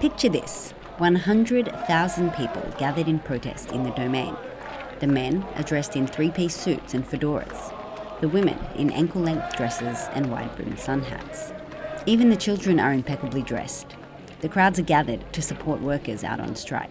Picture this: 100,000 people gathered in protest in the Domain. The men are dressed in three-piece suits and fedoras. The women in ankle-length dresses and wide-brimmed sun hats. Even the children are impeccably dressed. The crowds are gathered to support workers out on strike.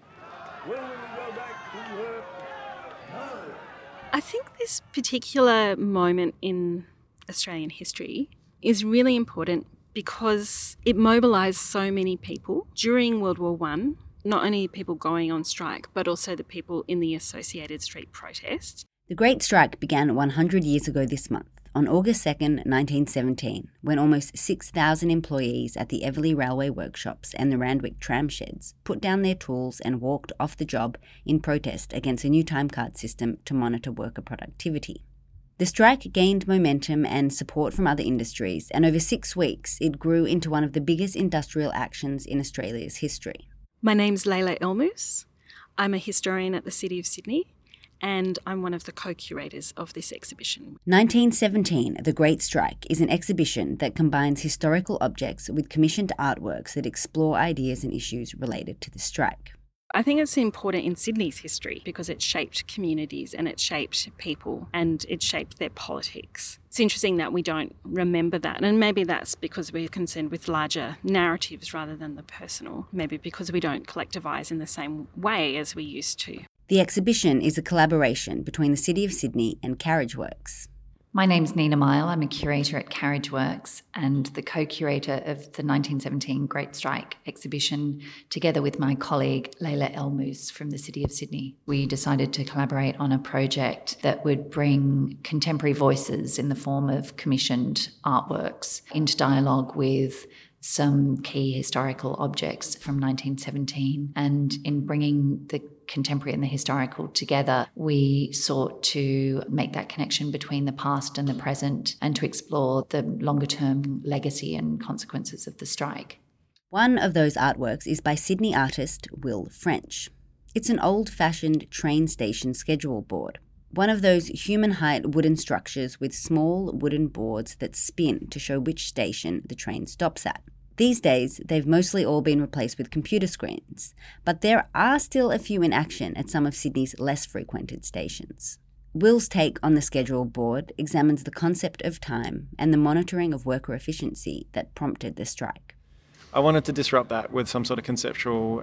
I think this particular moment in Australian history is really important because it mobilised so many people during World War I, not only people going on strike, but also the people in the associated street protests. The Great Strike began 100 years ago this month, on August 2nd, 1917, when almost 6,000 employees at the Everleigh Railway workshops and the Randwick tram sheds put down their tools and walked off the job in protest against a new timecard system to monitor worker productivity. The strike gained momentum and support from other industries, and over 6 weeks it grew into one of the biggest industrial actions in Australia's history. My name's Leila Elmoos. I'm a historian at the City of Sydney, and I'm one of the co-curators of this exhibition. 1917, The Great Strike, is an exhibition that combines historical objects with commissioned artworks that explore ideas and issues related to the strike. I think it's important in Sydney's history because it shaped communities and it shaped people and it shaped their politics. It's interesting that we don't remember that, and maybe that's because we're concerned with larger narratives rather than the personal, maybe because we don't collectivise in the same way as we used to. The exhibition is a collaboration between the City of Sydney and Carriageworks. My name's Nina Mile. I'm a curator at Carriageworks and the co-curator of the 1917 Great Strike exhibition, together with my colleague Leila Elmoos from the City of Sydney. We decided to collaborate on a project that would bring contemporary voices in the form of commissioned artworks into dialogue with some key historical objects from 1917. And in bringing the contemporary and the historical together, we sought to make that connection between the past and the present and to explore the longer-term legacy and consequences of the strike. One of those artworks is by Sydney artist Will French. It's an old-fashioned train station schedule board, one of those human-height wooden structures with small wooden boards that spin to show which station the train stops at. These days, they've mostly all been replaced with computer screens, but there are still a few in action at some of Sydney's less frequented stations. Will's take on the schedule board examines the concept of time and the monitoring of worker efficiency that prompted the strike. I wanted to disrupt that with some sort of conceptual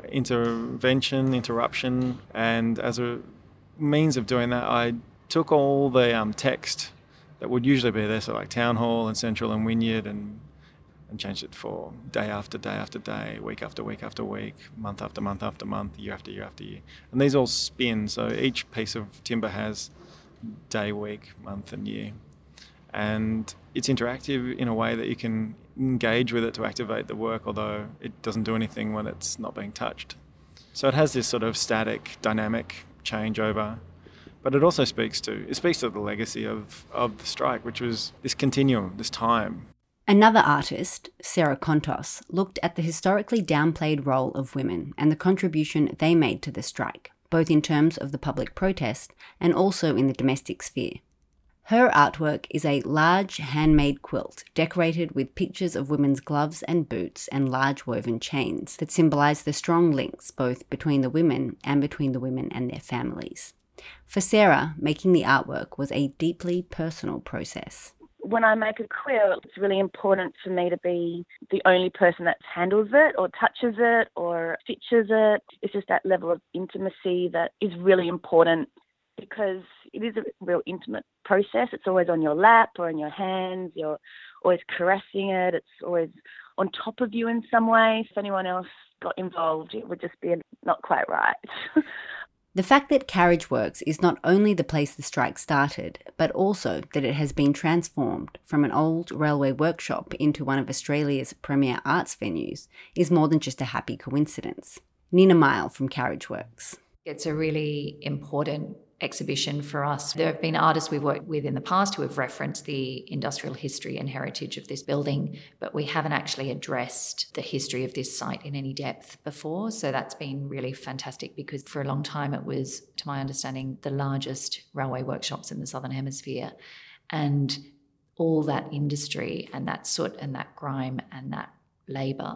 interruption, and as a means of doing that, I took all the text that would usually be there, so like Town Hall and Central and Wynyard, and changed it for day after day after day, week after week after week, month after month after month, year after year after year. And these all spin, so each piece of timber has day, week, month and year. And it's interactive in a way that you can engage with it to activate the work, although it doesn't do anything when it's not being touched. So it has this sort of static, dynamic changeover, but it also speaks to the legacy of the strike, which was this continuum, this time. Another artist, Sarah Kontos, looked at the historically downplayed role of women and the contribution they made to the strike, both in terms of the public protest and also in the domestic sphere. Her artwork is a large handmade quilt decorated with pictures of women's gloves and boots and large woven chains that symbolise the strong links both between the women and between the women and their families. For Sarah, making the artwork was a deeply personal process. When I make a quilt, it's really important for me to be the only person that handles it or touches it or stitches it. It's just that level of intimacy that is really important because it is a real intimate process. It's always on your lap or in your hands. You're always caressing it. It's always on top of you in some way. If anyone else got involved, it would just be not quite right. The fact that Carriageworks is not only the place the strike started, but also that it has been transformed from an old railway workshop into one of Australia's premier arts venues is more than just a happy coincidence. Nina Mile from Carriageworks. It's a really important exhibition for us. There have been artists we've worked with in the past who have referenced the industrial history and heritage of this building, but we haven't actually addressed the history of this site in any depth before. So that's been really fantastic because for a long time it was, to my understanding, the largest railway workshops in the Southern Hemisphere. And all that industry and that soot and that grime and that labour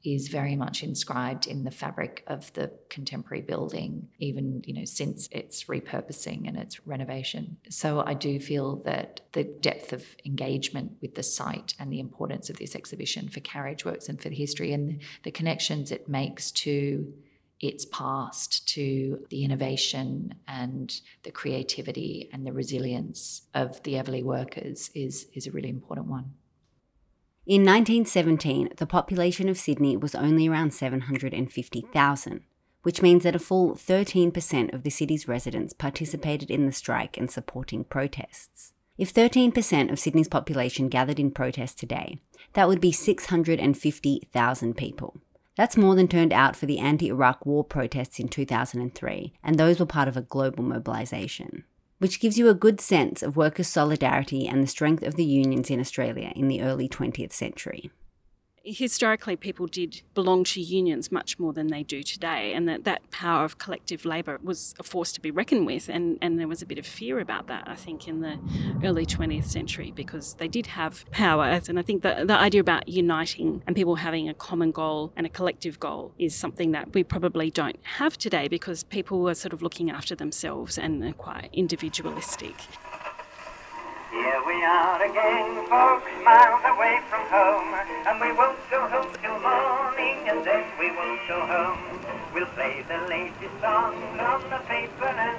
is very much inscribed in the fabric of the contemporary building, even, since its repurposing and its renovation. So I do feel that the depth of engagement with the site and the importance of this exhibition for Carriageworks and for the history and the connections it makes to its past, to the innovation and the creativity and the resilience of the Everleigh workers is a really important one. In 1917, the population of Sydney was only around 750,000, which means that a full 13% of the city's residents participated in the strike and supporting protests. If 13% of Sydney's population gathered in protest today, that would be 650,000 people. That's more than turned out for the anti-Iraq war protests in 2003, and those were part of a global mobilisation, which gives you a good sense of workers' solidarity and the strength of the unions in Australia in the early 20th century. Historically, people did belong to unions much more than they do today, and that power of collective labour was a force to be reckoned with, and there was a bit of fear about that, I think, in the early 20th century, because they did have power. And I think the idea about uniting and people having a common goal and a collective goal is something that we probably don't have today, because people are sort of looking after themselves and are quite individualistic. Here we are again, folks, miles away from home, and we won't go home till morning, and then we won't go home. We'll play the latest songs on the paper and